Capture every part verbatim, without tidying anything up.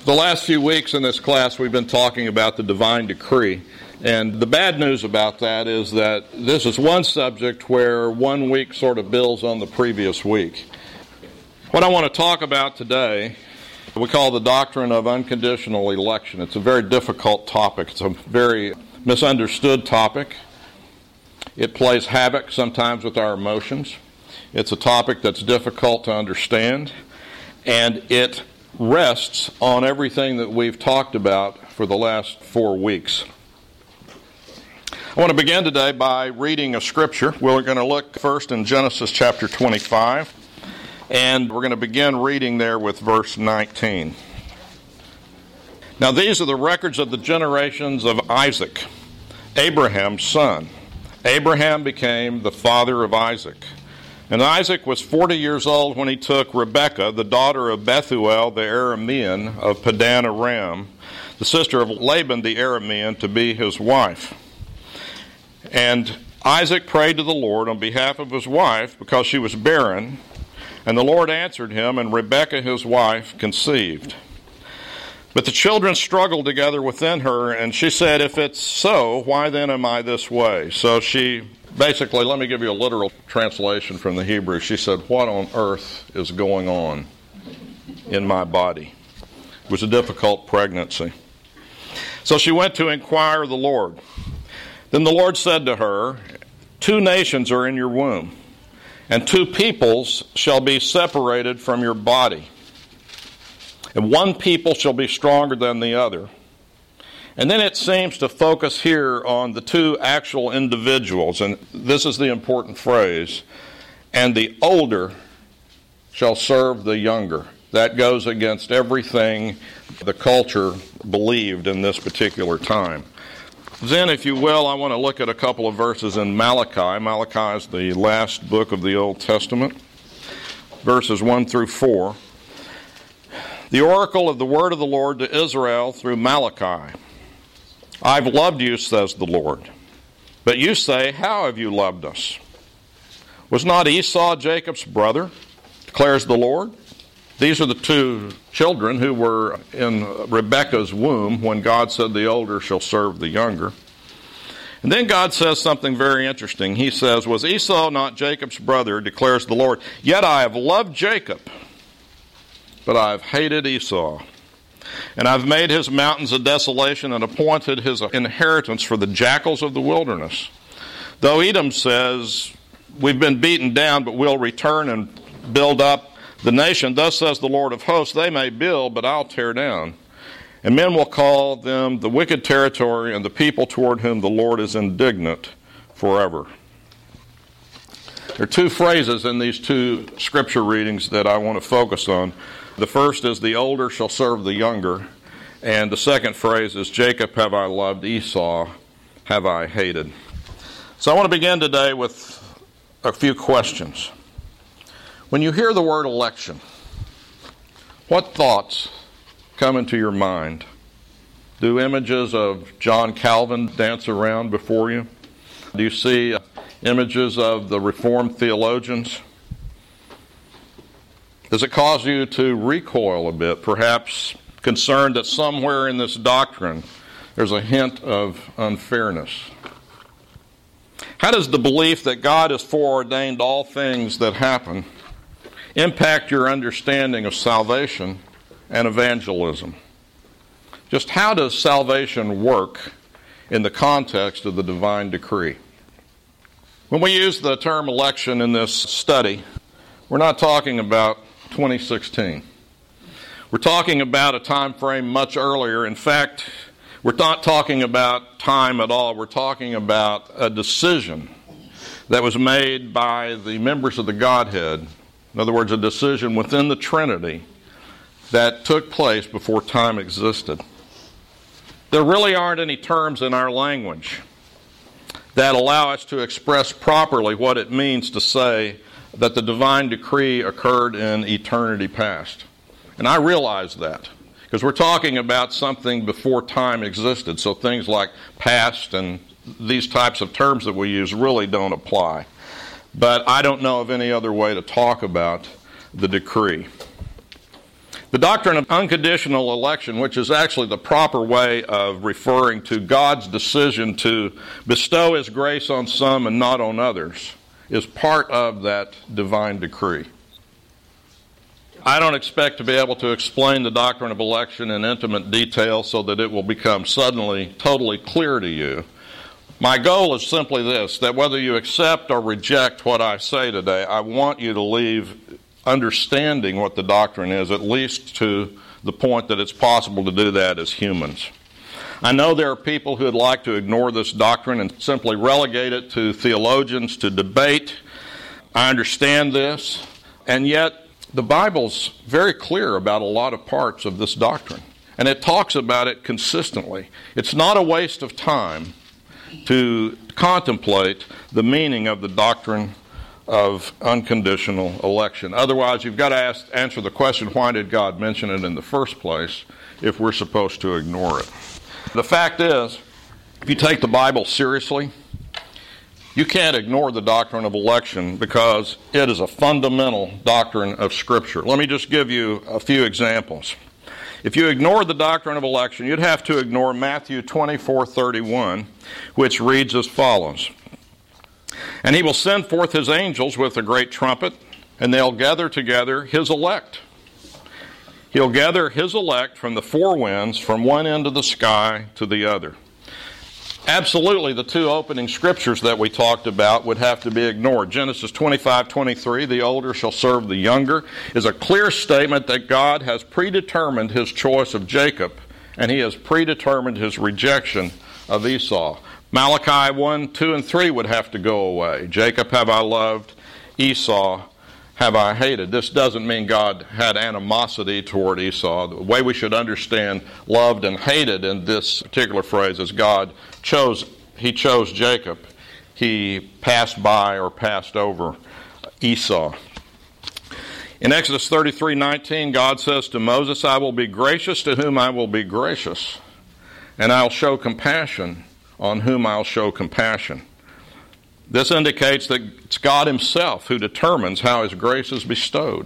The last few weeks in this class we've been talking about the divine decree. And the bad news about that is that this is one subject where one week sort of builds on the previous week. What I want to talk about today, we call the doctrine of unconditional election. It's a very difficult topic. It's a very misunderstood topic. It plays havoc sometimes with our emotions. It's a topic that's difficult to understand. And it rests on everything that we've talked about for the last four weeks. I want to begin today by reading a scripture. We're going to look first in Genesis chapter twenty-five, and we're going to begin reading there with verse nineteen. Now these are the records of the generations of Isaac, Abraham's son. Abraham became the father of Isaac. And Isaac was forty years old when he took Rebekah, the daughter of Bethuel the Aramean of Padan Aram, the sister of Laban the Aramean, to be his wife. And Isaac prayed to the Lord on behalf of his wife because she was barren. And the Lord answered him, and Rebekah his wife conceived. But the children struggled together within her, and she said, "If it's so, why then am I this way?" So she basically, let me give you a literal translation from the Hebrew. She said, "What on earth is going on in my body?" It was a difficult pregnancy. So she went to inquire of the Lord. Then the Lord said to her, "Two nations are in your womb, and two peoples shall be separated from your body. And one people shall be stronger than the other." And then it seems to focus here on the two actual individuals. And this is the important phrase. "And the older shall serve the younger." That goes against everything the culture believed in this particular time. Then, if you will, I want to look at a couple of verses in Malachi. Malachi is the last book of the Old Testament. Verses one through four. "The oracle of the word of the Lord to Israel through Malachi. I've loved you, says the Lord. But you say, how have you loved us? Was not Esau Jacob's brother, declares the Lord?" These are the two children who were in Rebekah's womb when God said the older shall serve the younger. And then God says something very interesting. He says, "Was Esau not Jacob's brother, declares the Lord? Yet I have loved Jacob, but I have hated Esau. And I've made his mountains a desolation and appointed his inheritance for the jackals of the wilderness. Though Edom says, we've been beaten down, but we'll return and build up the nation. Thus says the Lord of hosts, they may build, but I'll tear down. And men will call them the wicked territory and the people toward whom the Lord is indignant forever." There are two phrases in these two scripture readings that I want to focus on. The first is, "the older shall serve the younger." And the second phrase is, "Jacob have I loved, Esau have I hated." So I want to begin today with a few questions. When you hear the word election, what thoughts come into your mind? Do images of John Calvin dance around before you? Do you see images of the Reformed theologians? Does it cause you to recoil a bit, perhaps concerned that somewhere in this doctrine there's a hint of unfairness? How does the belief that God has foreordained all things that happen impact your understanding of salvation and evangelism? Just how does salvation work in the context of the divine decree? When we use the term election in this study, we're not talking about twenty sixteen. We're talking about a time frame much earlier. In fact, we're not talking about time at all. We're talking about a decision that was made by the members of the Godhead. In other words, a decision within the Trinity that took place before time existed. There really aren't any terms in our language that allow us to express properly what it means to say that the divine decree occurred in eternity past. And I realize that, because we're talking about something before time existed, so things like past and these types of terms that we use really don't apply. But I don't know of any other way to talk about the decree. The doctrine of unconditional election, which is actually the proper way of referring to God's decision to bestow His grace on some and not on others, is part of that divine decree. I don't expect to be able to explain the doctrine of election in intimate detail so that it will become suddenly totally clear to you. My goal is simply this, that whether you accept or reject what I say today, I want you to leave understanding what the doctrine is, at least to the point that it's possible to do that as humans. I know there are people who would like to ignore this doctrine and simply relegate it to theologians to debate. I understand this, and yet the Bible's very clear about a lot of parts of this doctrine, and it talks about it consistently. It's not a waste of time to contemplate the meaning of the doctrine of unconditional election. Otherwise, you've got to ask, answer the question, why did God mention it in the first place if we're supposed to ignore it? The fact is, if you take the Bible seriously, you can't ignore the doctrine of election because it is a fundamental doctrine of Scripture. Let me just give you a few examples. If you ignore the doctrine of election, you'd have to ignore Matthew twenty-four thirty-one, which reads as follows. And He will send forth His angels with a great trumpet, and they'll gather together His elect. He'll gather His elect from the four winds, from one end of the sky to the other. Absolutely, the two opening scriptures that we talked about would have to be ignored. Genesis twenty-five twenty-three, the older shall serve the younger, is a clear statement that God has predetermined His choice of Jacob, and He has predetermined His rejection of Esau. Malachi one, two, and three would have to go away. Jacob have I loved, Esau have I hated. This doesn't mean God had animosity toward Esau. The way we should understand loved and hated in this particular phrase is God chose, He chose Jacob. He passed by or passed over Esau. In Exodus thirty-three nineteen, God says to Moses, I will be gracious to whom I will be gracious, and I'll show compassion on whom I'll show compassion. This indicates that it's God Himself who determines how His grace is bestowed.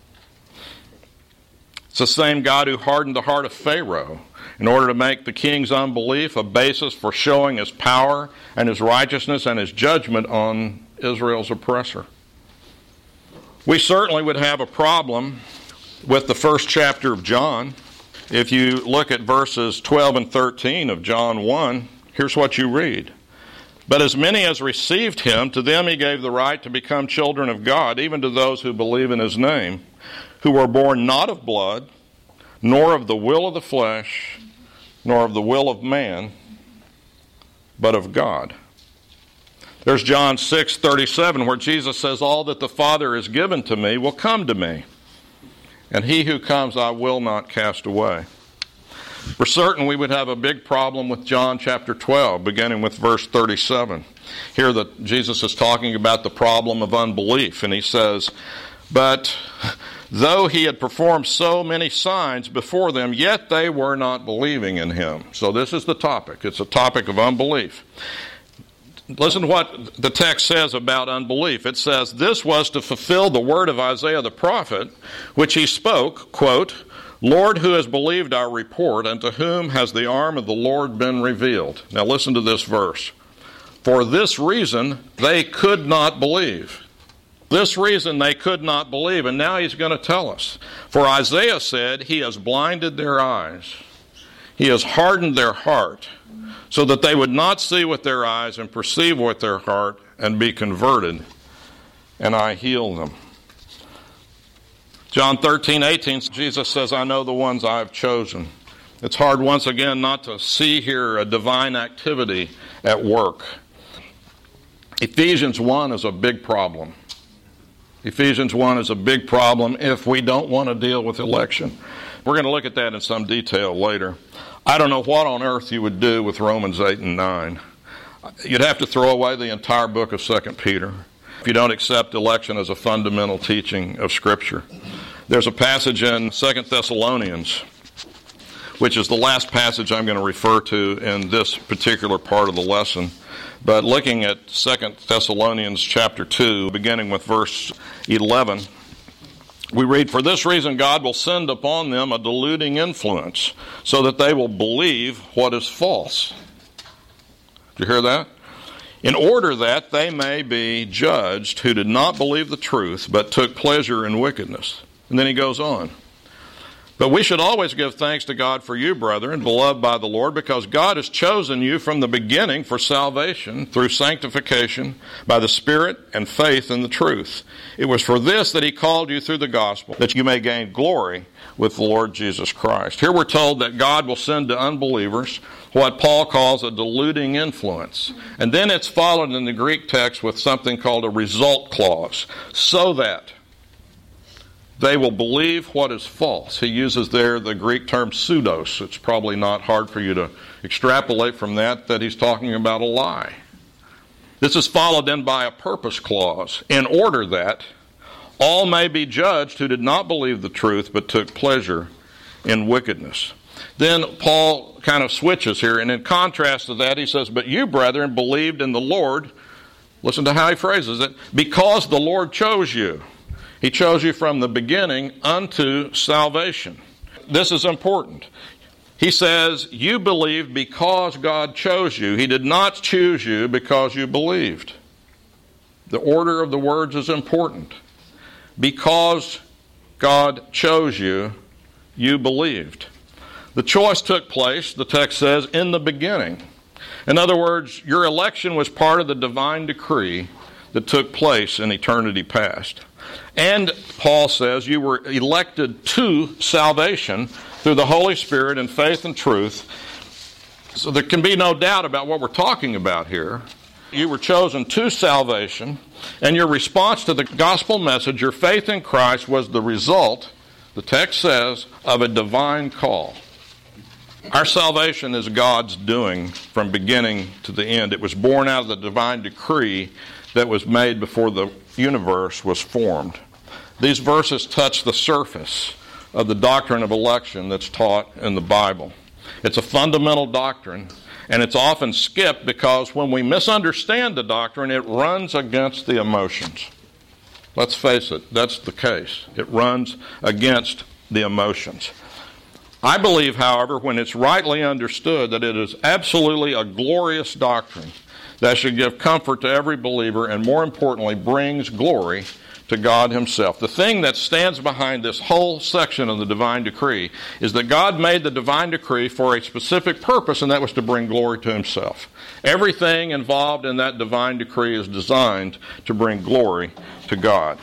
It's the same God who hardened the heart of Pharaoh in order to make the king's unbelief a basis for showing His power and His righteousness and His judgment on Israel's oppressor. We certainly would have a problem with the first chapter of John. If you look at verses twelve and thirteen of John one, here's what you read. But as many as received Him, to them He gave the right to become children of God, even to those who believe in His name, who were born not of blood, nor of the will of the flesh, nor of the will of man, but of God. There's John six thirty-seven, where Jesus says, all that the Father has given to me will come to me, and he who comes I will not cast away. For certain, we would have a big problem with John chapter twelve, beginning with verse thirty-seven. Here that Jesus is talking about the problem of unbelief, and He says, but though He had performed so many signs before them, yet they were not believing in Him. So this is the topic. It's a topic of unbelief. Listen to what the text says about unbelief. It says, this was to fulfill the word of Isaiah the prophet, which he spoke, quote, Lord, who has believed our report, and to whom has the arm of the Lord been revealed? Now listen to this verse. For this reason they could not believe. This reason they could not believe. And now He's going to tell us. For Isaiah said, He has blinded their eyes. He has hardened their heart, so that they would not see with their eyes and perceive with their heart and be converted, and I heal them. John thirteen eighteen, Jesus says, I know the ones I have chosen. It's hard once again not to see here a divine activity at work. Ephesians one is a big problem. Ephesians one is a big problem if we don't want to deal with election. We're going to look at that in some detail later. I don't know what on earth you would do with Romans eight and nine. You'd have to throw away the entire book of Second Peter if you don't accept election as a fundamental teaching of Scripture. There's a passage in Second Thessalonians, which is the last passage I'm going to refer to in this particular part of the lesson. But looking at Second Thessalonians chapter two, beginning with verse eleven, We read, "For this reason God will send upon them a deluding influence, so that they will believe what is false." Did you hear that? "In order that they may be judged who did not believe the truth, but took pleasure in wickedness." And then he goes on. "But we should always give thanks to God for you, brethren, beloved by the Lord, because God has chosen you from the beginning for salvation through sanctification by the Spirit and faith in the truth. It was for this that he called you through the gospel, that you may gain glory with the Lord Jesus Christ." Here we're told that God will send to unbelievers what Paul calls a deluding influence. And then it's followed in the Greek text with something called a result clause, so that they will believe what is false. He uses there the Greek term pseudos. It's probably not hard for you to extrapolate from that that he's talking about a lie. This is followed then by a purpose clause, in order that all may be judged who did not believe the truth but took pleasure in wickedness. Then Paul kind of switches here, and in contrast to that he says, "But you, brethren, believed in the Lord," listen to how he phrases it, "because the Lord chose you." He chose you from the beginning unto salvation. This is important. He says, you believed because God chose you. He did not choose you because you believed. The order of the words is important. Because God chose you, you believed. The choice took place, the text says, in the beginning. In other words, your election was part of the divine decree that took place in eternity past. And Paul says you were elected to salvation through the Holy Spirit in faith and truth. So there can be no doubt about what we're talking about here. You were chosen to salvation, and your response to the gospel message, your faith in Christ, was the result, the text says, of a divine call. Our salvation is God's doing from beginning to the end. It was born out of the divine decree that was made before the universe was formed. These verses touch the surface of the doctrine of election that's taught in the Bible. It's a fundamental doctrine, and it's often skipped because when we misunderstand the doctrine, it runs against the emotions. Let's face it, that's the case. It runs against the emotions. I believe, however, when it's rightly understood, that it is absolutely a glorious doctrine that should give comfort to every believer and, more importantly, brings glory to God himself. The thing that stands behind this whole section of the divine decree is that God made the divine decree for a specific purpose, and that was to bring glory to himself. Everything involved in that divine decree is designed to bring glory to God.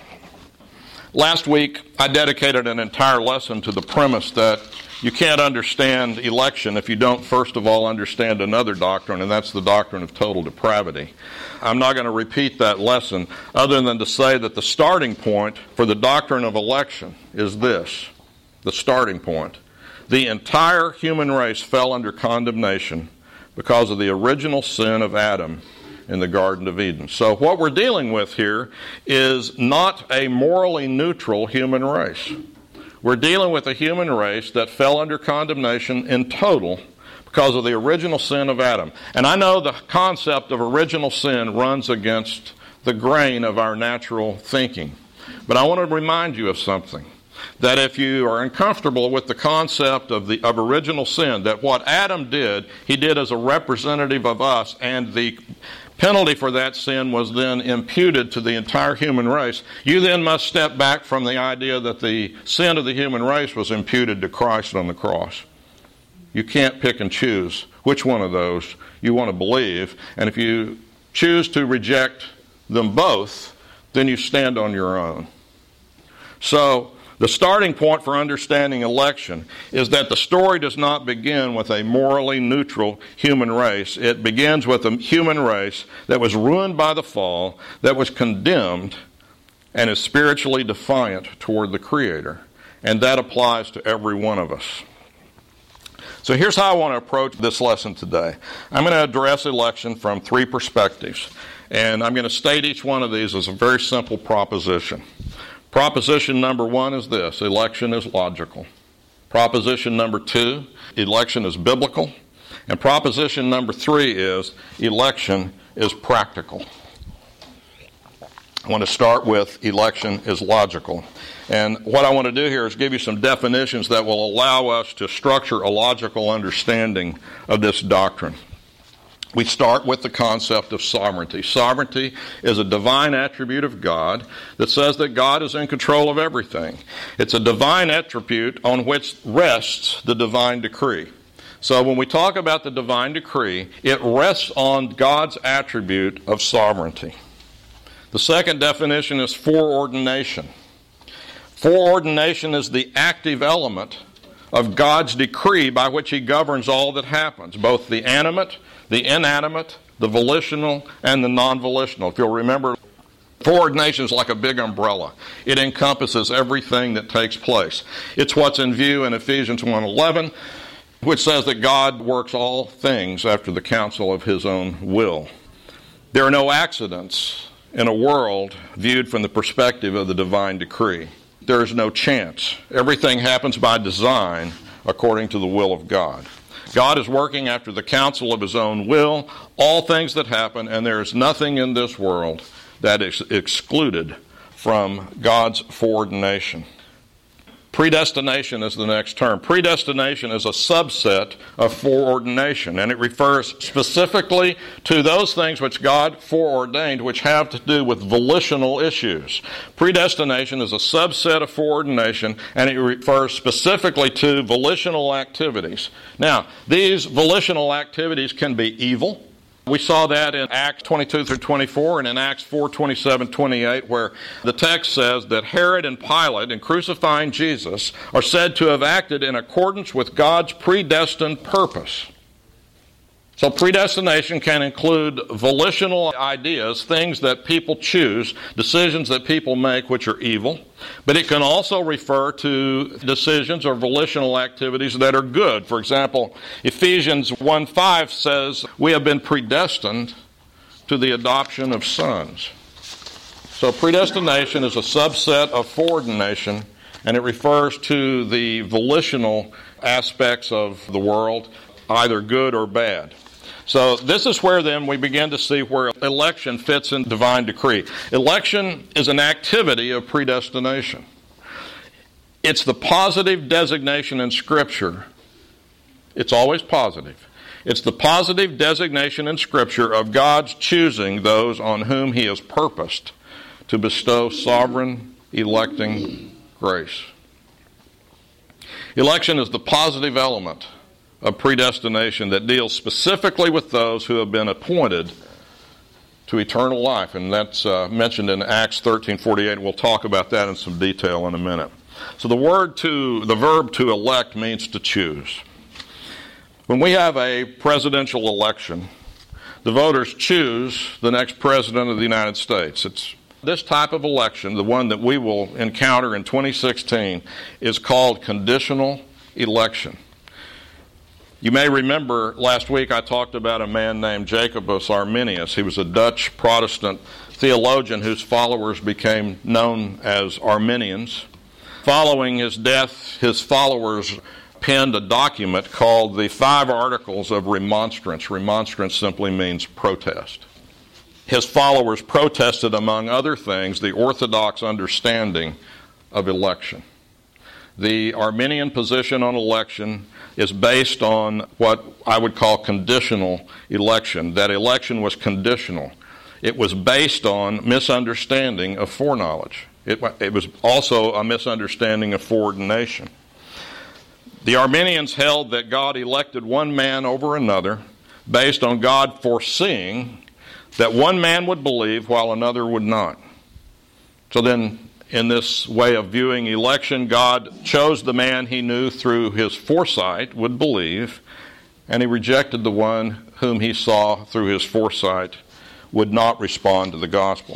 Last week, I dedicated an entire lesson to the premise that you can't understand election if you don't first of all understand another doctrine, and that's the doctrine of total depravity. I'm not going to repeat that lesson other than to say that the starting point for the doctrine of election is this, the starting point. The entire human race fell under condemnation because of the original sin of Adam in the Garden of Eden. So what we're dealing with here is not a morally neutral human race. We're dealing with a human race that fell under condemnation in total because of the original sin of Adam. And I know the concept of original sin runs against the grain of our natural thinking. But I want to remind you of something. That if you are uncomfortable with the concept of the of original sin, that what Adam did, he did as a representative of us, and the penalty for that sin was then imputed to the entire human race, you then must step back from the idea that the sin of the human race was imputed to Christ on the cross. You can't pick and choose which one of those you want to believe, and if you choose to reject them both, then you stand on your own. So, the starting point for understanding election is that the story does not begin with a morally neutral human race. It begins with a human race that was ruined by the fall, that was condemned, and is spiritually defiant toward the Creator. And that applies to every one of us. So here's how I want to approach this lesson today. I'm going to address election from three perspectives. And I'm going to state each one of these as a very simple proposition. Proposition number one is this: election is logical. Proposition number two, election is biblical. And proposition number three is election is practical. I want to start with election is logical. And what I want to do here is give you some definitions that will allow us to structure a logical understanding of this doctrine. We start with the concept of sovereignty. Sovereignty is a divine attribute of God that says that God is in control of everything. It's a divine attribute on which rests the divine decree. So when we talk about the divine decree, it rests on God's attribute of sovereignty. The second definition is foreordination. Foreordination is the active element of God's decree by which He governs all that happens, both the animate, the inanimate, the volitional, and the non-volitional. If you'll remember, foreordination is like a big umbrella. It encompasses everything that takes place. It's what's in view in Ephesians one eleven, which says that God works all things after the counsel of His own will. There are no accidents in a world viewed from the perspective of the divine decree. There is no chance. Everything happens by design according to the will of God. God is working after the counsel of His own will, all things that happen, and there is nothing in this world that is excluded from God's foreordination. Predestination is the next term. Predestination is a subset of foreordination, and it refers specifically to those things which God foreordained which have to do with volitional issues. Predestination is a subset of foreordination, and it refers specifically to volitional activities. Now, these volitional activities can be evil. We saw that in Acts twenty-two through twenty-four and in Acts four twenty-seven to twenty-eight, where the text says that Herod and Pilate, in crucifying Jesus, are said to have acted in accordance with God's predestined purpose. So predestination can include volitional ideas, things that people choose, decisions that people make which are evil. But it can also refer to decisions or volitional activities that are good. For example, Ephesians one five says, we have been predestined to the adoption of sons. So predestination is a subset of foreordination, and it refers to the volitional aspects of the world, either good or bad. So this is where then we begin to see where election fits in divine decree. Election is an activity of predestination. It's the positive designation in Scripture. It's always positive. It's the positive designation in Scripture of God's choosing those on whom He has purposed to bestow sovereign electing grace. Election is the positive element of predestination that deals specifically with those who have been appointed to eternal life. And that's uh, mentioned in Acts thirteen forty-eight. We'll talk about that in some detail in a minute. So the word to, the verb to elect means to choose. When we have a presidential election, the voters choose the next president of the United States. It's this type of election, the one that we will encounter in twenty sixteen, is called conditional election. You may remember last week I talked about a man named Jacobus Arminius. He was a Dutch Protestant theologian whose followers became known as Arminians. Following his death, his followers penned a document called the Five Articles of Remonstrance. Remonstrance simply means protest. His followers protested, among other things, the orthodox understanding of election. The Arminian position on election is based on what I would call conditional election. That election was conditional. It was based on misunderstanding of foreknowledge. It, it was also a misunderstanding of foreordination. The Arminians held that God elected one man over another based on God foreseeing that one man would believe while another would not. So then, in this way of viewing election, God chose the man He knew through His foresight would believe, and He rejected the one whom He saw through His foresight would not respond to the gospel.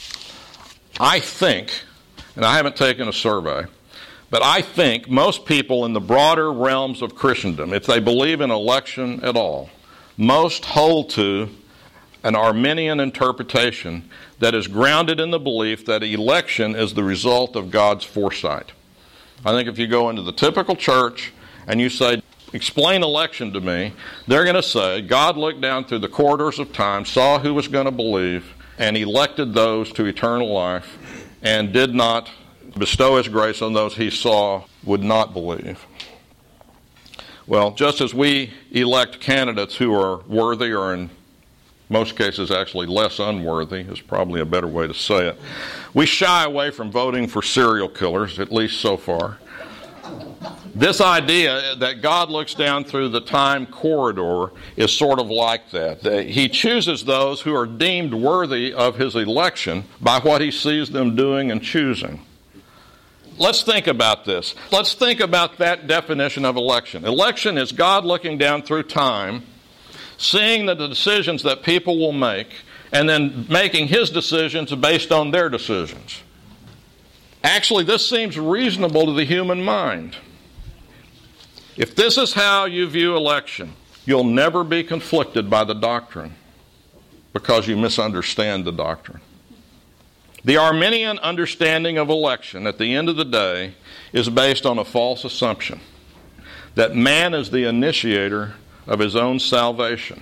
I think, and I haven't taken a survey, but I think most people in the broader realms of Christendom, if they believe in election at all, most hold to an Arminian interpretation that is grounded in the belief that election is the result of God's foresight. I think if you go into the typical church and you say, explain election to me, they're going to say, God looked down through the corridors of time, saw who was going to believe, and elected those to eternal life and did not bestow his grace on those he saw would not believe. Well, just as we elect candidates who are worthy, or in most cases actually less unworthy is probably a better way to say it, we shy away from voting for serial killers, at least so far. This idea that God looks down through the time corridor is sort of like that. He chooses those who are deemed worthy of his election by what he sees them doing and choosing. Let's think about this. Let's think about that definition of election. Election is God looking down through time, seeing the decisions that people will make, and then making his decisions based on their decisions. Actually, this seems reasonable to the human mind. If this is how you view election, you'll never be conflicted by the doctrine because you misunderstand the doctrine. The Arminian understanding of election at the end of the day is based on a false assumption that man is the initiator of his own salvation.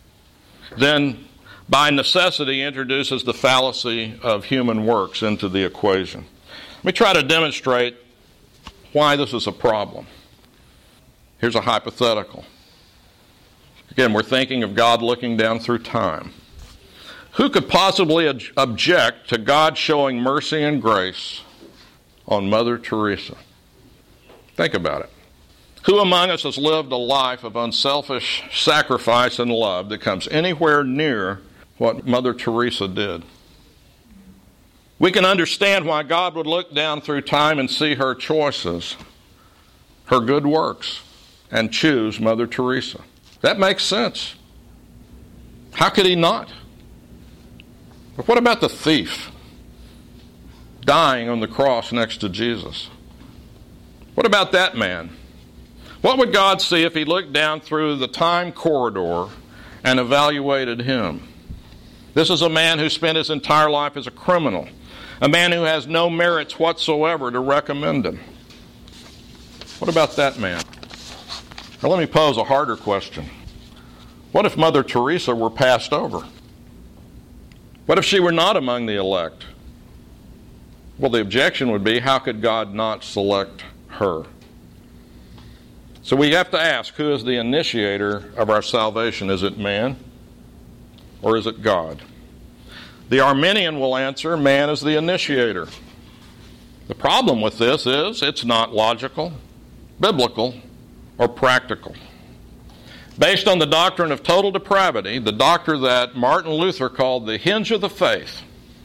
Then, by necessity, introduces the fallacy of human works into the equation. Let me try to demonstrate why this is a problem. Here's a hypothetical. Again, we're thinking of God looking down through time. Who could possibly ob- object to God showing mercy and grace on Mother Teresa? Think about it. Who among us has lived a life of unselfish sacrifice and love that comes anywhere near what Mother Teresa did? We can understand why God would look down through time and see her choices, her good works, and choose Mother Teresa. That makes sense. How could he not? But what about the thief dying on the cross next to Jesus? What about that man? What would God see if he looked down through the time corridor and evaluated him? This is a man who spent his entire life as a criminal, a man who has no merits whatsoever to recommend him. What about that man? Now let me pose a harder question. What if Mother Teresa were passed over? What if she were not among the elect? Well, the objection would be, how could God not select her? So we have to ask, who is the initiator of our salvation? Is it man or is it God? The Arminian will answer, man is the initiator. The problem with this is it's not logical, biblical, or practical. Based on the doctrine of total depravity, the doctrine that Martin Luther called the hinge of the faith,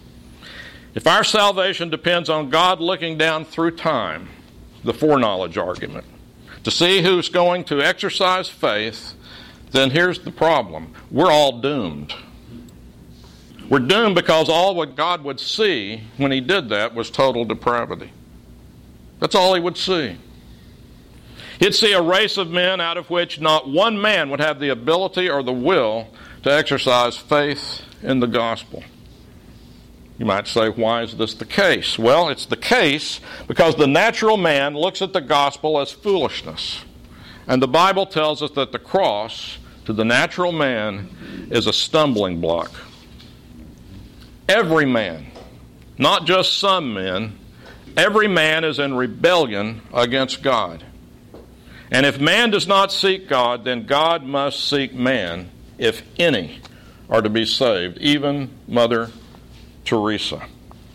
if our salvation depends on God looking down through time, the foreknowledge argument, to see who's going to exercise faith, then here's the problem. We're all doomed. We're doomed because all what God would see when he did that was total depravity. That's all he would see. He'd see a race of men out of which not one man would have the ability or the will to exercise faith in the gospel. You might say, why is this the case? Well, it's the case because the natural man looks at the gospel as foolishness. And the Bible tells us that the cross, to the natural man, is a stumbling block. Every man, not just some men, every man is in rebellion against God. And if man does not seek God, then God must seek man, if any are to be saved, even Mother Teresa.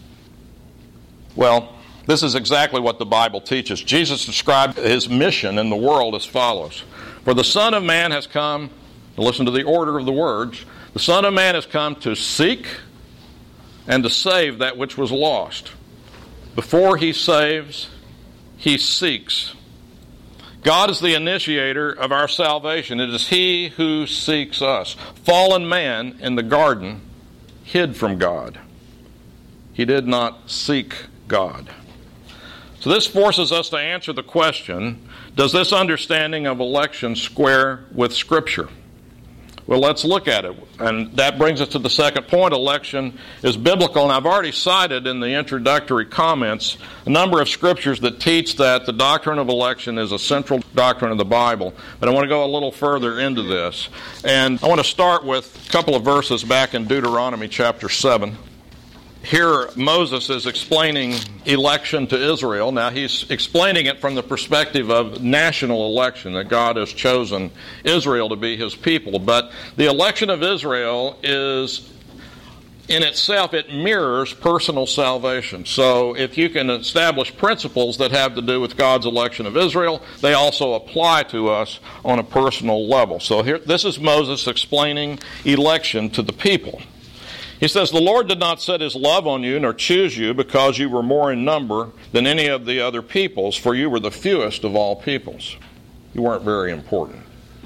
Well, this is exactly what the Bible teaches. Jesus described his mission in the world as follows. For the Son of Man has come, listen to the order of the words, the Son of Man has come to seek and to save that which was lost. Before he saves, he seeks. God is the initiator of our salvation. It is he who seeks us. Fallen man in the garden hid from God. He did not seek God. So this forces us to answer the question, does this understanding of election square with Scripture? Well, let's look at it. And that brings us to the second point. Election is biblical. And I've already cited in the introductory comments a number of scriptures that teach that the doctrine of election is a central doctrine of the Bible. But I want to go a little further into this. And I want to start with a couple of verses back in Deuteronomy chapter seven. Here, Moses is explaining election to Israel. Now, he's explaining it from the perspective of national election, that God has chosen Israel to be his people. But the election of Israel is, in itself, it mirrors personal salvation. So if you can establish principles that have to do with God's election of Israel, they also apply to us on a personal level. So here, this is Moses explaining election to the people. He says, "The Lord did not set his love on you, nor choose you, because you were more in number than any of the other peoples, for you were the fewest of all peoples." You weren't very important.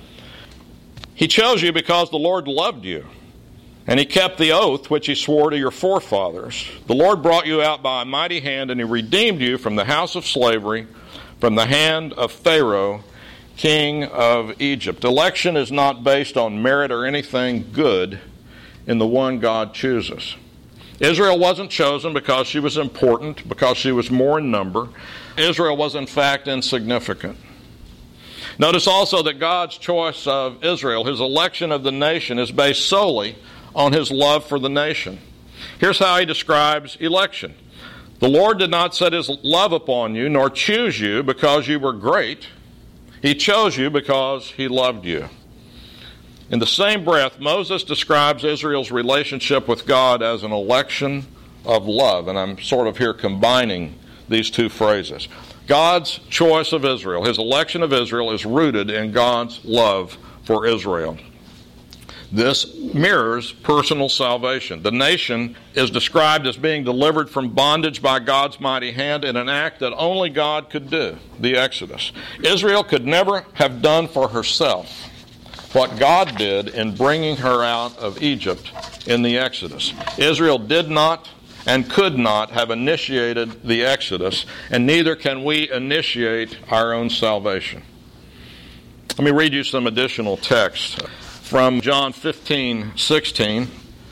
"He chose you because the Lord loved you, and he kept the oath which he swore to your forefathers. The Lord brought you out by a mighty hand, and he redeemed you from the house of slavery, from the hand of Pharaoh, king of Egypt." Election is not based on merit or anything good in the one God chooses. Israel wasn't chosen because she was important, because she was more in number. Israel was in fact insignificant. Notice also that God's choice of Israel, his election of the nation, is based solely on his love for the nation. Here's how he describes election. "The Lord did not set his love upon you, nor choose you because you were great. He chose you because he loved you." In the same breath, Moses describes Israel's relationship with God as an election of love. And I'm sort of here combining these two phrases. God's choice of Israel, his election of Israel, is rooted in God's love for Israel. This mirrors personal salvation. The nation is described as being delivered from bondage by God's mighty hand in an act that only God could do, the Exodus. Israel could never have done for herself what God did in bringing her out of Egypt in the Exodus. Israel did not and could not have initiated the Exodus, and neither can we initiate our own salvation. Let me read you some additional text from John fifteen sixteen.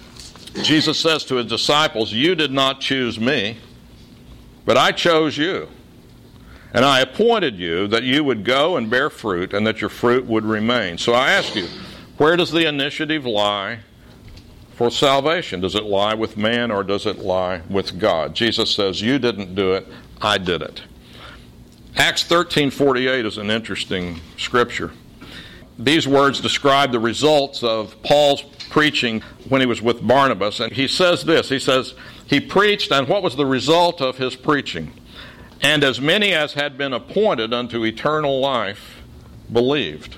Jesus says to his disciples, "You did not choose me, but I chose you. And I appointed you that you would go and bear fruit, and that your fruit would remain." So I ask you, where does the initiative lie for salvation? Does it lie with man, or does it lie with God? Jesus says, "You didn't do it, I did it." Acts thirteen forty-eight is an interesting scripture. These words describe the results of Paul's preaching when he was with Barnabas. And he says this, he says, he preached, and what was the result of his preaching? "And as many as had been appointed unto eternal life believed."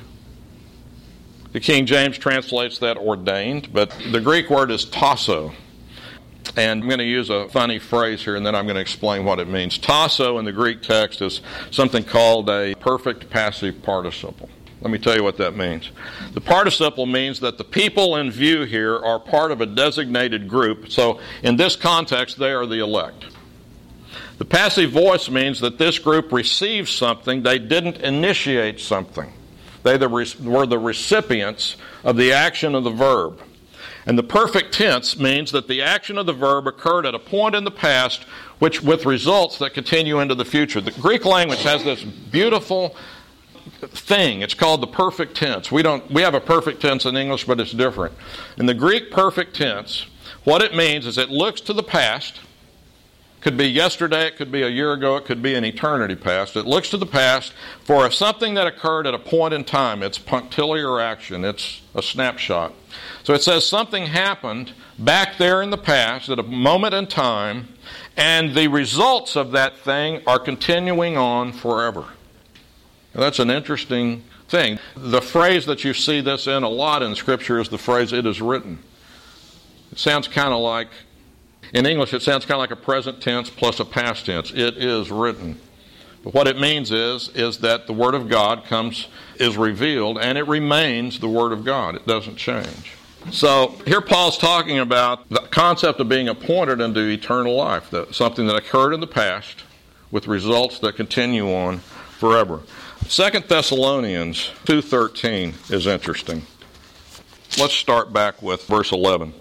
The King James translates that ordained, but the Greek word is tasso. And I'm going to use a funny phrase here, and then I'm going to explain what it means. Tasso in the Greek text is something called a perfect passive participle. Let me tell you what that means. The participle means that the people in view here are part of a designated group. So in this context, they are the elect. The passive voice means that this group received something. They didn't initiate something. They were the recipients of the action of the verb. And the perfect tense means that the action of the verb occurred at a point in the past, which with results that continue into the future. The Greek language has this beautiful thing. It's called the perfect tense. We don't we have a perfect tense in English, but it's different. In the Greek perfect tense, what it means is it looks to the past. Could be yesterday, it could be a year ago, it could be an eternity past. It looks to the past for something that occurred at a point in time. It's punctiliar action. It's a snapshot. So it says something happened back there in the past at a moment in time, and the results of that thing are continuing on forever. Now, that's an interesting thing. The phrase that you see this in a lot in Scripture is the phrase, "it is written." It sounds kind of like, in English, it sounds kind of like a present tense plus a past tense. It is written. But what it means is, is that the Word of God comes, is revealed, and it remains the Word of God. It doesn't change. So here Paul's talking about the concept of being appointed into eternal life, that something that occurred in the past with results that continue on forever. Second Thessalonians two thirteen is interesting. Let's start back with verse eleven.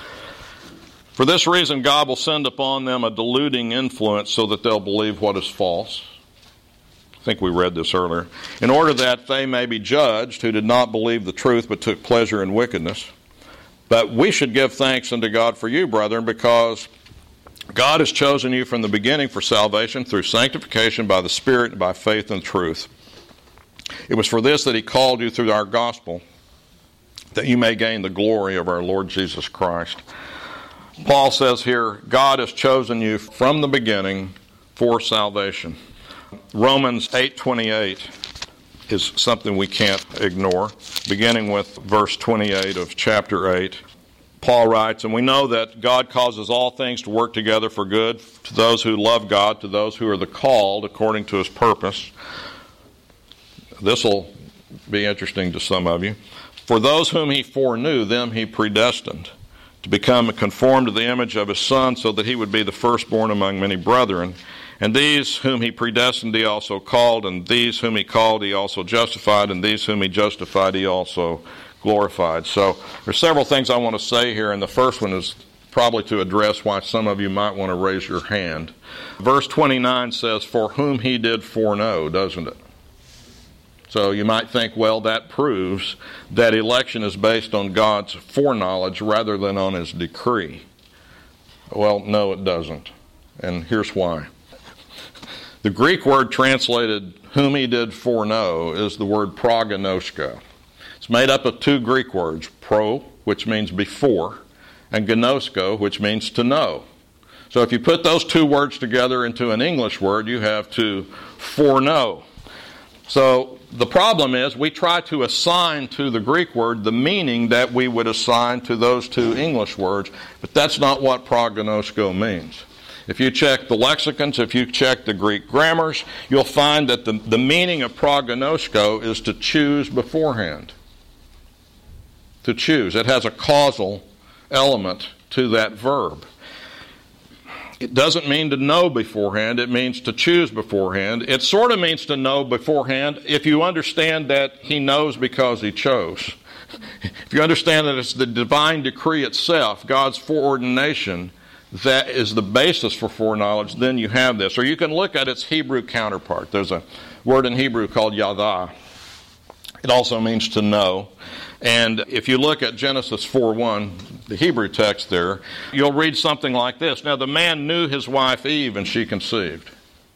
For this reason, God will send upon them a deluding influence so that they'll believe what is false. I think we read this earlier. In order that they may be judged who did not believe the truth but took pleasure in wickedness. But we should give thanks unto God for you, brethren, because God has chosen you from the beginning for salvation through sanctification by the Spirit and by faith in truth. It was for this that he called you through our gospel, that you may gain the glory of our Lord Jesus Christ. Paul says here, God has chosen you from the beginning for salvation. Romans eight twenty-eight is something we can't ignore. Beginning with verse twenty-eight of chapter eight, Paul writes, and we know that God causes all things to work together for good to those who love God, to those who are the called according to his purpose. This will be interesting to some of you. For those whom he foreknew, them he predestined to become conformed to the image of his Son, so that he would be the firstborn among many brethren. And these whom he predestined he also called, and these whom he called he also justified, and these whom he justified he also glorified. So there's several things I want to say here, and the first one is probably to address why some of you might want to raise your hand. Verse twenty-nine says, for whom he did foreknow, doesn't it? So you might think, well, that proves that election is based on God's foreknowledge rather than on his decree. Well, no, it doesn't. And here's why. The Greek word translated whom he did foreknow is the word prognosko. It's made up of two Greek words, pro, which means before, and gnosko, which means to know. So if you put those two words together into an English word, you have to foreknow. So the problem is we try to assign to the Greek word the meaning that we would assign to those two English words, but that's not what prognosko means. If you check the lexicons, if you check the Greek grammars, you'll find that the, the meaning of prognosko is to choose beforehand. To choose. It has a causal element to that verb. It doesn't mean to know beforehand. It means to choose beforehand. It sort of means to know beforehand if you understand that he knows because he chose. If you understand that it's the divine decree itself, God's foreordination, that is the basis for foreknowledge, then you have this. Or you can look at its Hebrew counterpart. There's a word in Hebrew called yadah. It also means to know. And if you look at Genesis four one, the Hebrew text there, you'll read something like this. Now the man knew his wife Eve, and she conceived.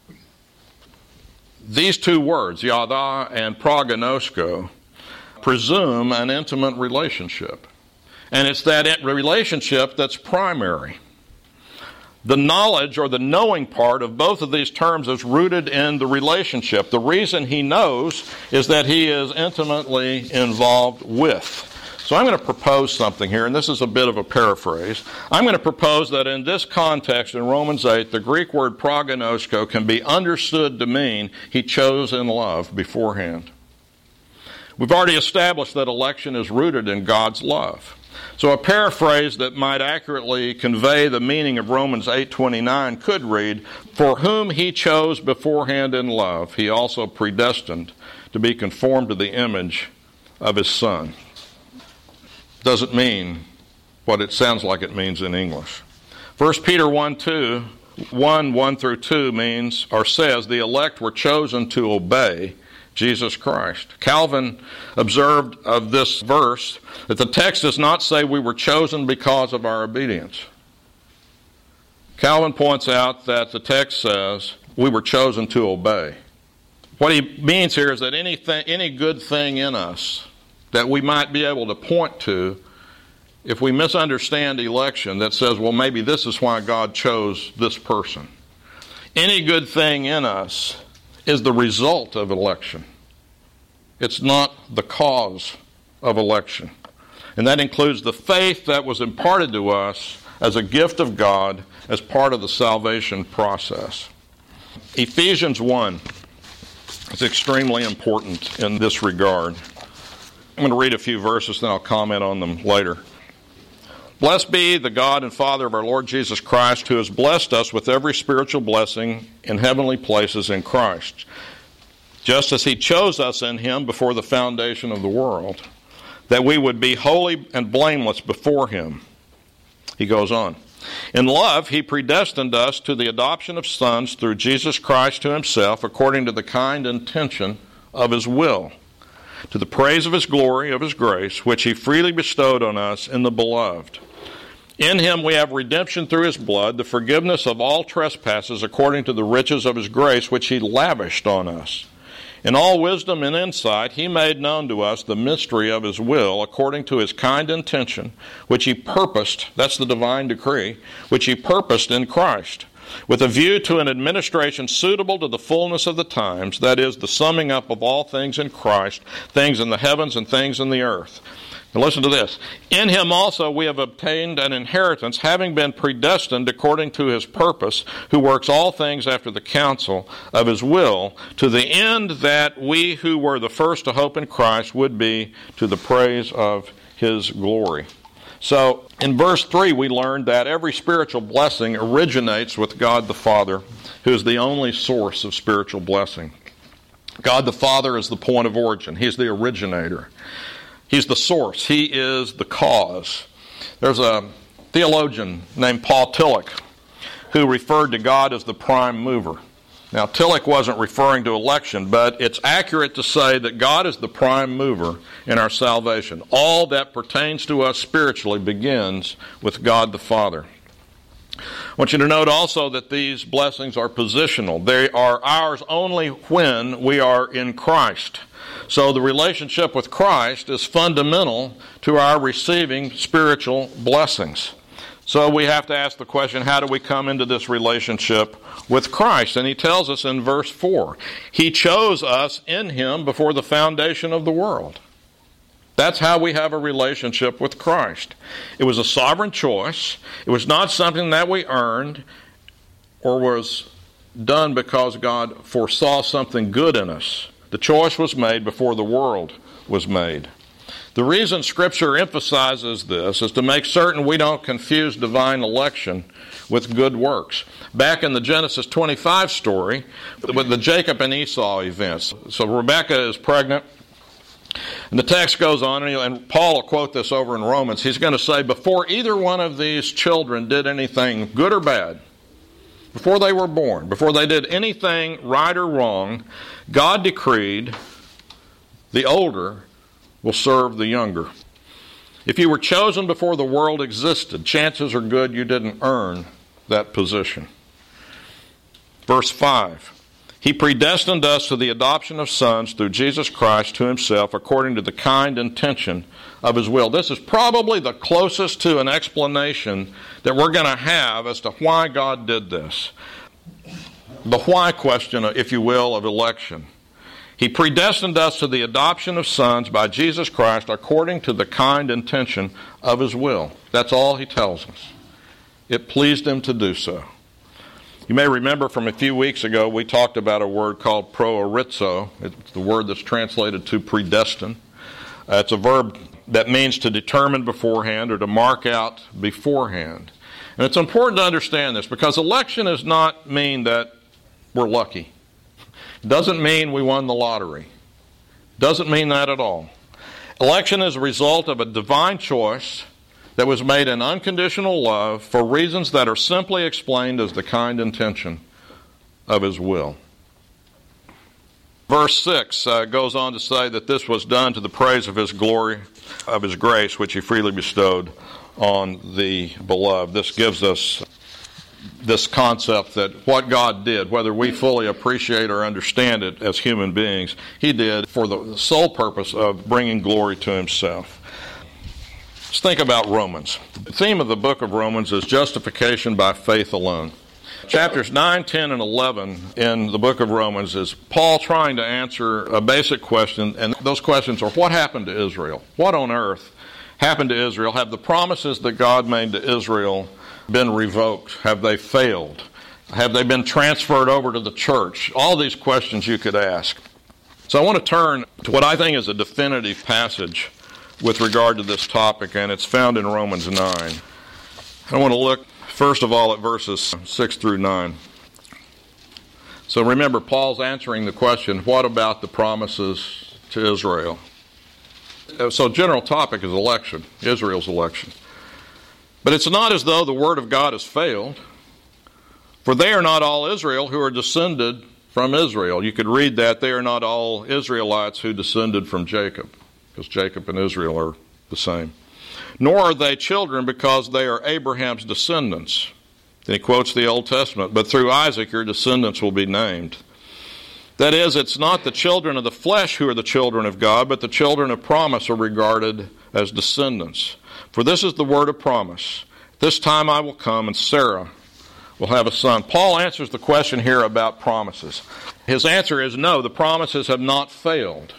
These two words, yadah and prognosko, presume an intimate relationship. And it's that relationship that's primary. The knowledge or the knowing part of both of these terms is rooted in the relationship. The reason he knows is that he is intimately involved with. So I'm going to propose something here, and this is a bit of a paraphrase. I'm going to propose that in this context in Romans eight, the Greek word prognosko can be understood to mean he chose in love beforehand. We've already established that election is rooted in God's love. So a paraphrase that might accurately convey the meaning of Romans eight twenty-nine could read, for whom he chose beforehand in love, he also predestined to be conformed to the image of his Son. Doesn't mean what it sounds like it means in English. First Peter one two, one, one through two means, or says, the elect were chosen to obey Jesus Christ. Calvin observed of this verse that the text does not say we were chosen because of our obedience. Calvin points out that the text says we were chosen to obey. What he means here is that anything, any good thing in us that we might be able to point to, if we misunderstand election, that says, well, maybe this is why God chose this person. Any good thing in us is the result of election. It's not the cause of election. And that includes the faith that was imparted to us as a gift of God as part of the salvation process. Ephesians one is extremely important in this regard. I'm going to read a few verses, then I'll comment on them later. Blessed be the God and Father of our Lord Jesus Christ, who has blessed us with every spiritual blessing in heavenly places in Christ, just as he chose us in him before the foundation of the world, that we would be holy and blameless before him. He goes on. In love, he predestined us to the adoption of sons through Jesus Christ to himself, according to the kind intention of his will, to the praise of his glory, of his grace, which he freely bestowed on us in the beloved. In him we have redemption through his blood, the forgiveness of all trespasses, according to the riches of his grace, which he lavished on us. In all wisdom and insight, he made known to us the mystery of his will, according to his kind intention, which he purposed, that's the divine decree, which he purposed in Christ, with a view to an administration suitable to the fullness of the times, that is, the summing up of all things in Christ, things in the heavens and things in the earth. Now listen to this. In him also we have obtained an inheritance, having been predestined according to his purpose, who works all things after the counsel of his will, to the end that we who were the first to hope in Christ would be to the praise of his glory. So in verse three we learned that every spiritual blessing originates with God the Father, who is the only source of spiritual blessing. God the Father is the point of origin. He's the originator. He's the source. He is the cause. There's a theologian named Paul Tillich who referred to God as the prime mover. Now, Tillich wasn't referring to election, but it's accurate to say that God is the prime mover in our salvation. All that pertains to us spiritually begins with God the Father. I want you to note also that these blessings are positional. They are ours only when we are in Christ. So the relationship with Christ is fundamental to our receiving spiritual blessings. So we have to ask the question, how do we come into this relationship with Christ? And he tells us in verse four, he chose us in him before the foundation of the world. That's how we have a relationship with Christ. It was a sovereign choice. It was not something that we earned or was done because God foresaw something good in us. The choice was made before the world was made. The reason Scripture emphasizes this is to make certain we don't confuse divine election with good works. Back in the Genesis twenty-five story, with the Jacob and Esau events. So Rebekah is pregnant, and the text goes on, and Paul will quote this over in Romans. He's going to say, before either one of these children did anything good or bad, before they were born, before they did anything right or wrong, God decreed the older will serve the younger. If you were chosen before the world existed, chances are good you didn't earn that position. Verse five, he predestined us to the adoption of sons through Jesus Christ to himself, according to the kind intention of his will. This is probably the closest to an explanation that we're going to have as to why God did this. The why question, if you will, of election. He predestined us to the adoption of sons by Jesus Christ according to the kind intention of his will. That's all he tells us. It pleased him to do so. You may remember from a few weeks ago we talked about a word called proorizo. It's the word that's translated to predestine. Uh, it's a verb that means to determine beforehand or to mark out beforehand. And it's important to understand this because election does not mean that we're lucky. It doesn't mean we won the lottery. It doesn't mean that at all. Election is a result of a divine choice that was made in unconditional love for reasons that are simply explained as the kind intention of his will. Verse six uh, goes on to say that this was done to the praise of his glory, of his grace, which he freely bestowed on the beloved. This gives us this concept that what God did, whether we fully appreciate or understand it as human beings, he did for the sole purpose of bringing glory to himself. Let's think about Romans. The theme of the book of Romans is justification by faith alone. Chapters nine, ten, and eleven in the book of Romans is Paul trying to answer a basic question, and those questions are, what happened to Israel? What on earth happened to Israel? Have the promises that God made to Israel been revoked? Have they failed? Have they been transferred over to the church? All these questions you could ask. So I want to turn to what I think is a definitive passage with regard to this topic, and it's found in Romans nine. I want to look first of all at verses six through nine. So remember, Paul's answering the question, what about the promises to Israel? So general topic is election, Israel's election. But it's not as though the word of God has failed, for they are not all Israel who are descended from Israel. You could read that, they are not all Israelites who descended from Jacob, because Jacob and Israel are the same. Nor are they children because they are Abraham's descendants. Then he quotes the Old Testament, but through Isaac your descendants will be named. That is, it's not the children of the flesh who are the children of God, but the children of promise are regarded as descendants. For this is the word of promise. This time I will come, and Sarah will have a son. Paul answers the question here about promises. His answer is no, the promises have not failed.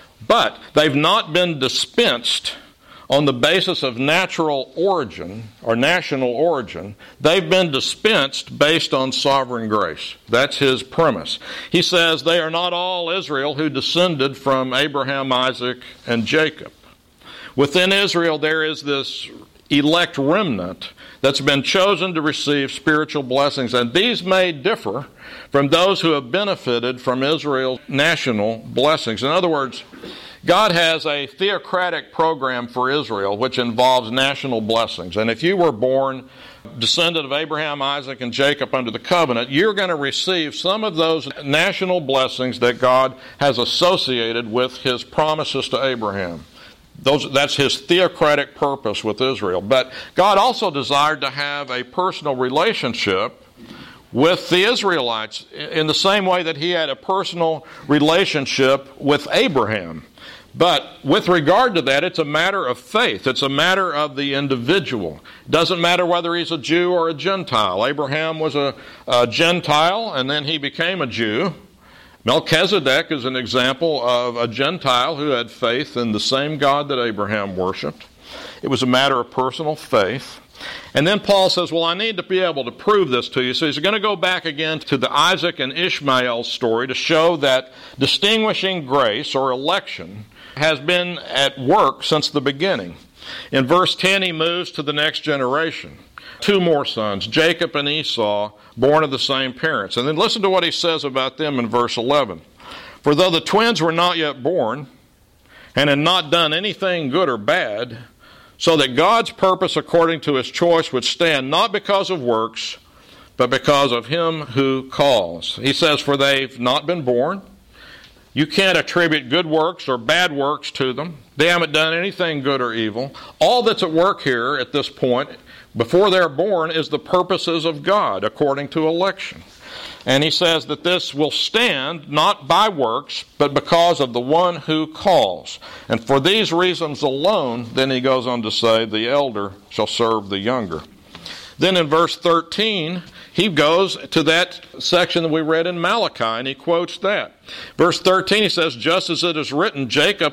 But they've not been dispensed on the basis of natural origin or national origin. They've been dispensed based on sovereign grace. That's his premise. He says they are not all Israel who descended from Abraham, Isaac, and Jacob. Within Israel there is this elect remnant that's been chosen to receive spiritual blessings, and these may differ from those who have benefited from Israel's national blessings. In other words, God has a theocratic program for Israel which involves national blessings. And if you were born descendant of Abraham, Isaac, and Jacob under the covenant, you're going to receive some of those national blessings that God has associated with his promises to Abraham. Those, that's his theocratic purpose with Israel. But God also desired to have a personal relationship with the Israelites in the same way that he had a personal relationship with Abraham. But with regard to that, it's a matter of faith. It's a matter of the individual. It doesn't matter whether he's a Jew or a Gentile. Abraham was a, a Gentile, and then he became a Jew. Melchizedek is an example of a Gentile who had faith in the same God that Abraham worshiped. It was a matter of personal faith. And then Paul says, well, I need to be able to prove this to you. So he's going to go back again to the Isaac and Ishmael story to show that distinguishing grace or election has been at work since the beginning. In verse ten, he moves to the next generation. Two more sons, Jacob and Esau, born of the same parents. And then listen to what he says about them in verse eleven. For though the twins were not yet born and had not done anything good or bad, so that God's purpose according to his choice would stand, not because of works, but because of him who calls. He says, for they've not been born. You can't attribute good works or bad works to them. They haven't done anything good or evil. All that's at work here at this point, before they're born, is the purposes of God according to election. And he says that this will stand not by works, but because of the one who calls. And for these reasons alone, then he goes on to say, the elder shall serve the younger. Then in verse thirteen, he goes to that section that we read in Malachi, and he quotes that. Verse thirteen, he says, just as it is written, Jacob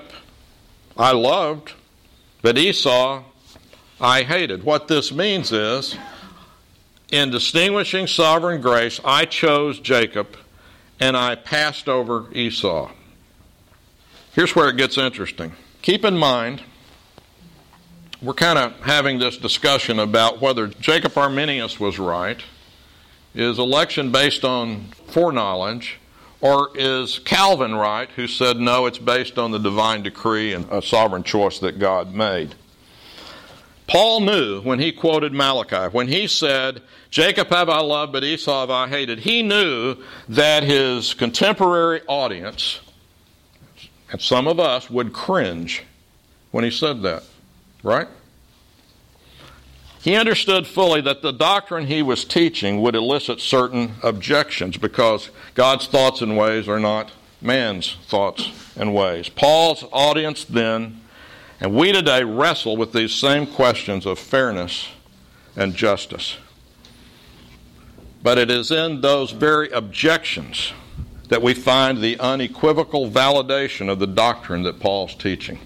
I loved, but Esau I hated. What this means is, in distinguishing sovereign grace, I chose Jacob and I passed over Esau. Here's where it gets interesting. Keep in mind, we're kind of having this discussion about whether Jacob Arminius was right. Is election based on foreknowledge, or is Calvin right, who said no, it's based on the divine decree and a sovereign choice that God made? Paul knew when he quoted Malachi, when he said, Jacob have I loved, but Esau have I hated, he knew that his contemporary audience, and some of us, would cringe when he said that, right? He understood fully that the doctrine he was teaching would elicit certain objections because God's thoughts and ways are not man's thoughts and ways. Paul's audience then, and we today, wrestle with these same questions of fairness and justice. But it is in those very objections that we find the unequivocal validation of the doctrine that Paul's teaching.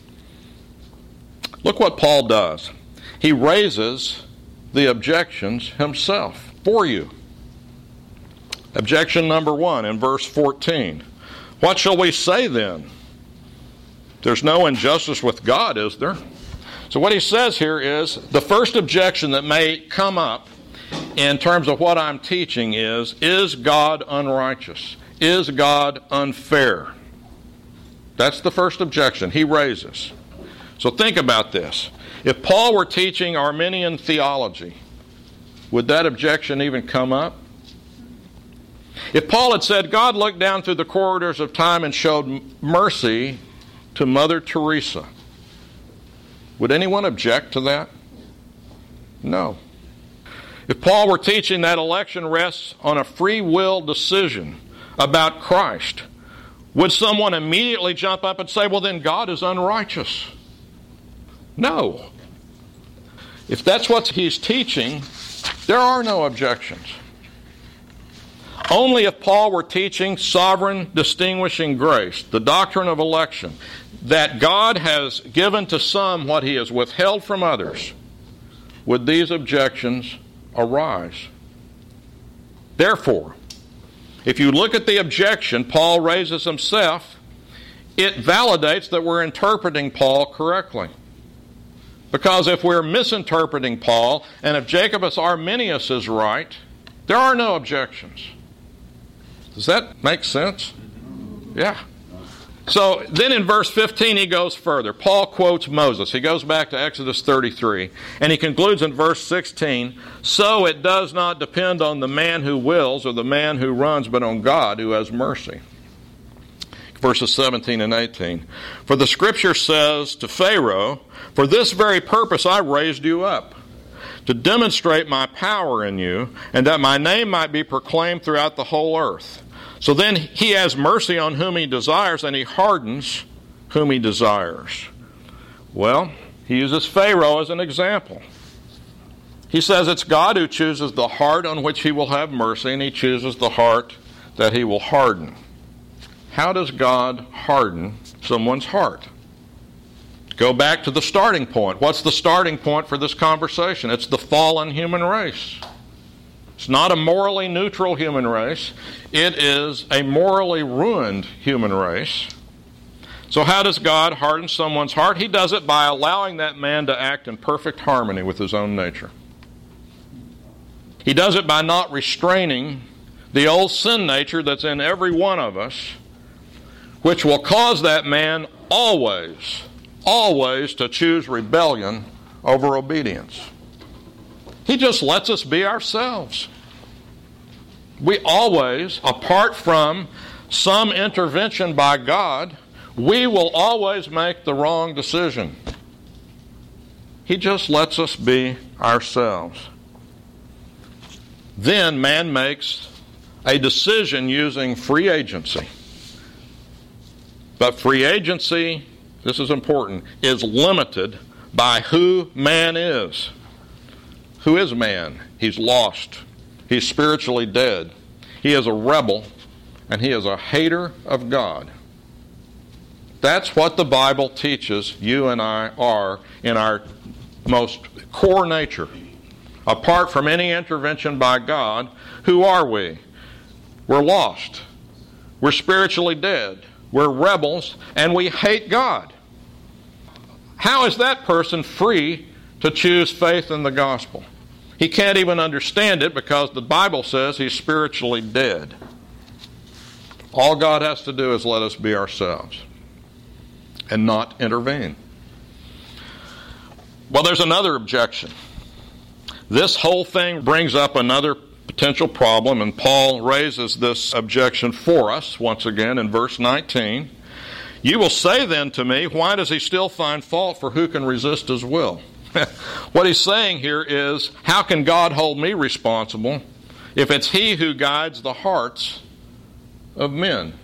Look what Paul does. He raises the objections himself for you. Objection number one in verse fourteen. What shall we say then? There's no injustice with God, is there? So what he says here is, the first objection that may come up in terms of what I'm teaching is, is God unrighteous? Is God unfair? That's the first objection he raises. So think about this. If Paul were teaching Arminian theology, would that objection even come up? If Paul had said, God looked down through the corridors of time and showed mercy to Mother Teresa, would anyone object to that? No. If Paul were teaching that election rests on a free will decision about Christ, would someone immediately jump up and say, well, then God is unrighteous? No. If that's what he's teaching, there are no objections. Only if Paul were teaching sovereign distinguishing grace, the doctrine of election, that God has given to some what he has withheld from others, would these objections arise. Therefore, if you look at the objection Paul raises himself, it validates that we're interpreting Paul correctly. Because if we're misinterpreting Paul, and if Jacobus Arminius is right, there are no objections. Does that make sense? Yeah. So then in verse fifteen he goes further. Paul quotes Moses. He goes back to Exodus thirty-three. And he concludes in verse sixteen, so it does not depend on the man who wills or the man who runs, but on God who has mercy. Verses seventeen and eighteen. For the scripture says to Pharaoh, for this very purpose I raised you up, to demonstrate my power in you, and that my name might be proclaimed throughout the whole earth. So then he has mercy on whom he desires, and he hardens whom he desires. Well, he uses Pharaoh as an example. He says it's God who chooses the heart on which he will have mercy, and he chooses the heart that he will harden. How does God harden someone's heart? Go back to the starting point. What's the starting point for this conversation? It's the fallen human race. It's not a morally neutral human race. It is a morally ruined human race. So how does God harden someone's heart? He does it by allowing that man to act in perfect harmony with his own nature. He does it by not restraining the old sin nature that's in every one of us, which will cause that man always, always to choose rebellion over obedience. He just lets us be ourselves. We always, apart from some intervention by God, we will always make the wrong decision. He just lets us be ourselves. Then man makes a decision using free agency. But free agency, this is important, is limited by who man is. Who is man? He's lost. He's spiritually dead. He is a rebel, and he is a hater of God. That's what the Bible teaches you and I are in our most core nature. Apart from any intervention by God, who are we? We're lost. We're spiritually dead. We're rebels, and we hate God. How is that person free to choose faith in the gospel? He can't even understand it because the Bible says he's spiritually dead. All God has to do is let us be ourselves and not intervene. Well, there's another objection. This whole thing brings up another potential problem, and Paul raises this objection for us once again in verse nineteen. You will say then to me, why does he still find fault, for who can resist his will? What he's saying here is, how can God hold me responsible if it's he who guides the hearts of men?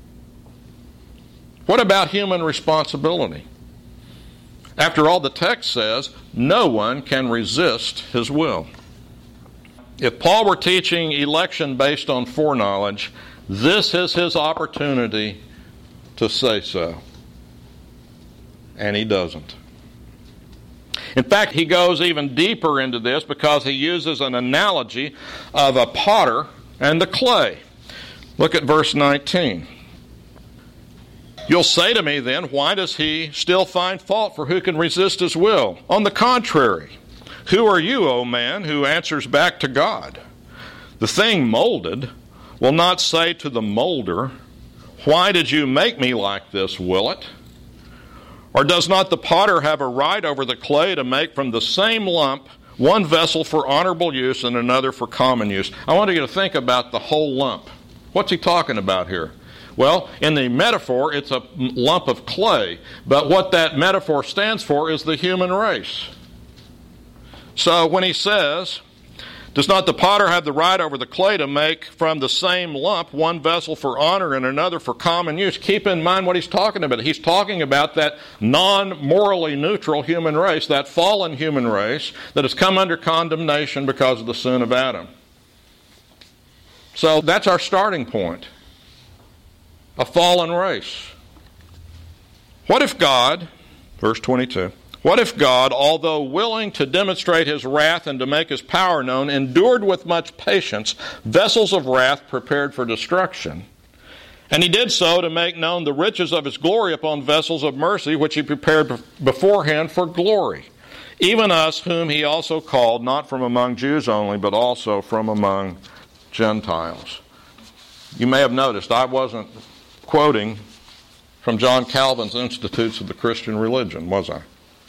What about human responsibility? After all, the text says, no one can resist his will. If Paul were teaching election based on foreknowledge, this is his opportunity to say so. And he doesn't. In fact, he goes even deeper into this because he uses an analogy of a potter and the clay. Look at verse nineteen. You'll say to me then, why does he still find fault, for who can resist his will? On the contrary, who are you, O man, who answers back to God? The thing molded will not say to the molder, Why did you make me like this, Willet? Or does not the potter have a right over the clay to make from the same lump one vessel for honorable use and another for common use? I want you to think about the whole lump. What's he talking about here? Well, in the metaphor, it's a lump of clay. But what that metaphor stands for is the human race. So when he says, does not the potter have the right over the clay to make from the same lump one vessel for honor and another for common use? Keep in mind what he's talking about. He's talking about that non-morally neutral human race, that fallen human race that has come under condemnation because of the sin of Adam. So that's our starting point. A fallen race. What if God, verse twenty-two, what if God, although willing to demonstrate his wrath and to make his power known, endured with much patience vessels of wrath prepared for destruction? And he did so to make known the riches of his glory upon vessels of mercy, which he prepared beforehand for glory. Even us, whom he also called, not from among Jews only, but also from among Gentiles. You may have noticed I wasn't quoting from John Calvin's Institutes of the Christian Religion, was I?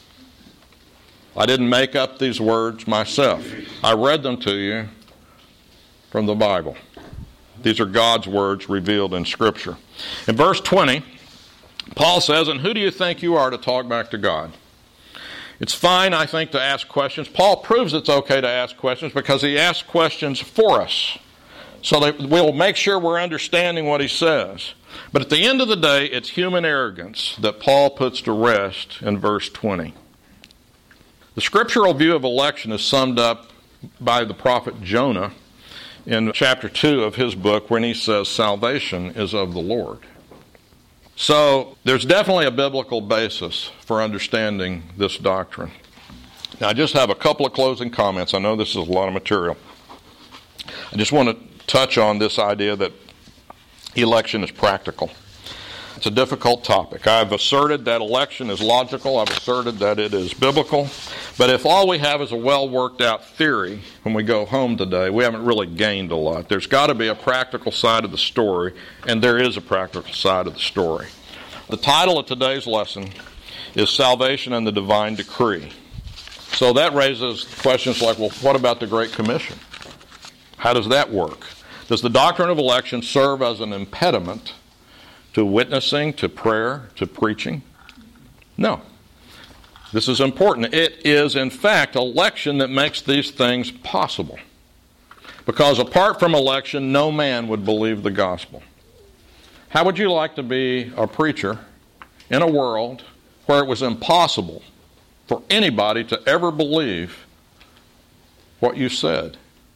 I didn't make up these words myself. I read them to you from the Bible. These are God's words revealed in Scripture. In verse twenty, Paul says, and who do you think you are to talk back to God? It's fine, I think, to ask questions. Paul proves it's okay to ask questions because he asks questions for us, so that we'll make sure we're understanding what he says. But at the end of the day, it's human arrogance that Paul puts to rest in verse twenty. The scriptural view of election is summed up by the prophet Jonah in chapter two of his book when he says, salvation is of the Lord. So there's definitely a biblical basis for understanding this doctrine. Now I just have a couple of closing comments. I know this is a lot of material. I just want to touch on this idea that election is practical. It's a difficult topic. I've asserted that election is logical. I've asserted that it is biblical. But if all we have is a well-worked-out theory when we go home today, we haven't really gained a lot. There's got to be a practical side of the story, and there is a practical side of the story. The title of today's lesson is Salvation and the Divine Decree. So that raises questions like, well, what about the Great Commission? How does that work? Does the doctrine of election serve as an impediment to witnessing, to prayer, to preaching? No. This is important. It is, in fact, election that makes these things possible. Because apart from election, no man would believe the gospel. How would you like to be a preacher in a world where it was impossible for anybody to ever believe what you said?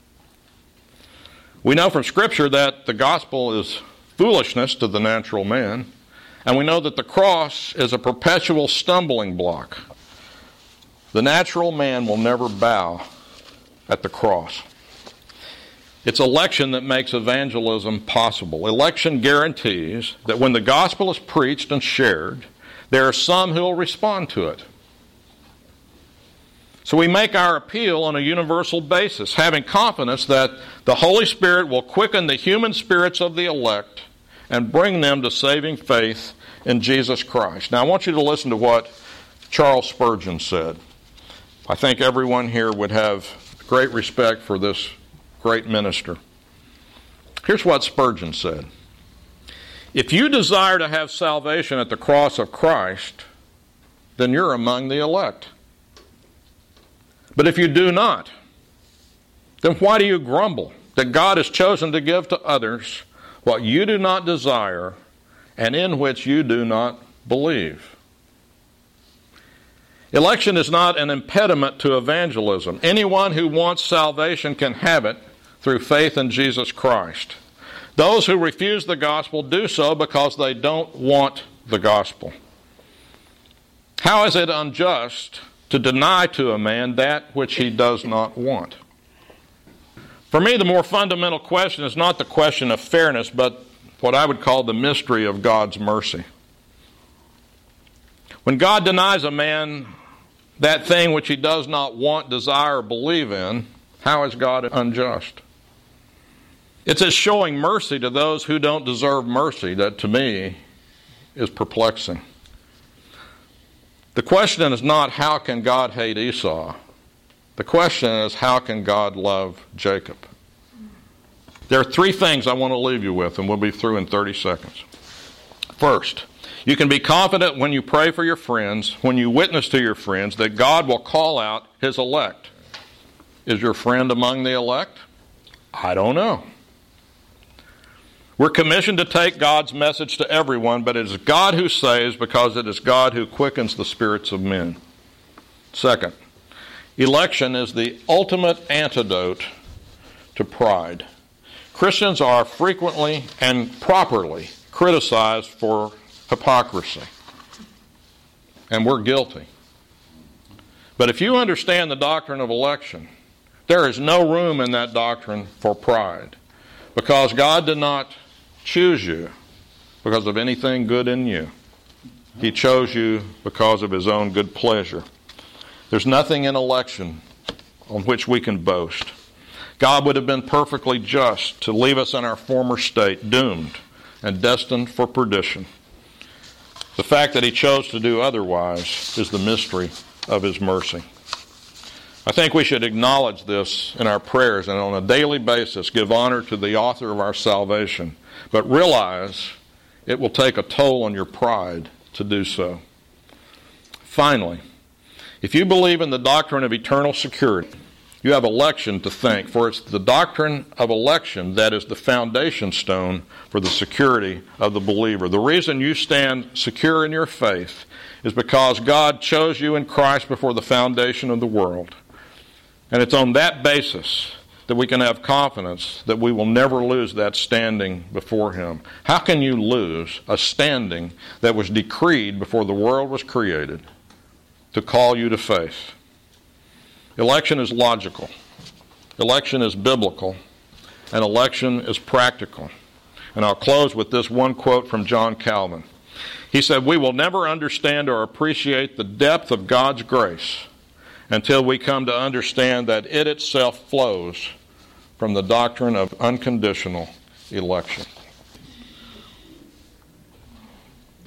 We know from Scripture that the gospel is foolishness to the natural man, and we know that the cross is a perpetual stumbling block. The natural man will never bow at the cross. It's election that makes evangelism possible. Election guarantees that when the gospel is preached and shared, there are some who will respond to it. So we make our appeal on a universal basis, having confidence that the Holy Spirit will quicken the human spirits of the elect and bring them to saving faith in Jesus Christ. Now I want you to listen to what Charles Spurgeon said. I think everyone here would have great respect for this great minister. Here's what Spurgeon said. If you desire to have salvation at the cross of Christ, then you're among the elect. But if you do not, then why do you grumble that God has chosen to give to others what you do not desire and in which you do not believe? Election is not an impediment to evangelism. Anyone who wants salvation can have it through faith in Jesus Christ. Those who refuse the gospel do so because they don't want the gospel. How is it unjust to deny to a man that which he does not want? For me, the more fundamental question is not the question of fairness, but what I would call the mystery of God's mercy. When God denies a man that thing which he does not want, desire, or believe in, how is God unjust? It's as showing mercy to those who don't deserve mercy that, to me, is perplexing. The question is not, how can God hate Esau? The question is, how can God love Jacob? There are three things I want to leave you with, and we'll be through in thirty seconds. First, you can be confident when you pray for your friends, when you witness to your friends, that God will call out his elect. Is your friend among the elect? I don't know. We're commissioned to take God's message to everyone, but it is God who saves because it is God who quickens the spirits of men. Second, election is the ultimate antidote to pride. Christians are frequently and properly criticized for hypocrisy, and we're guilty. But if you understand the doctrine of election, there is no room in that doctrine for pride, because God did not choose you because of anything good in you. He chose you because of his own good pleasure. There's nothing in election on which we can boast. God would have been perfectly just to leave us in our former state, doomed and destined for perdition. The fact that he chose to do otherwise is the mystery of his mercy. I think we should acknowledge this in our prayers and on a daily basis give honor to the author of our salvation, but realize it will take a toll on your pride to do so. Finally, if you believe in the doctrine of eternal security, you have election to thank, for it's the doctrine of election that is the foundation stone for the security of the believer. The reason you stand secure in your faith is because God chose you in Christ before the foundation of the world. And it's on that basis that we can have confidence that we will never lose that standing before him. How can you lose a standing that was decreed before the world was created to call you to faith? Election is logical, election is biblical, and election is practical. And I'll close with this one quote from John Calvin. He said, "We will never understand or appreciate the depth of God's grace until we come to understand that it itself flows from the doctrine of unconditional election."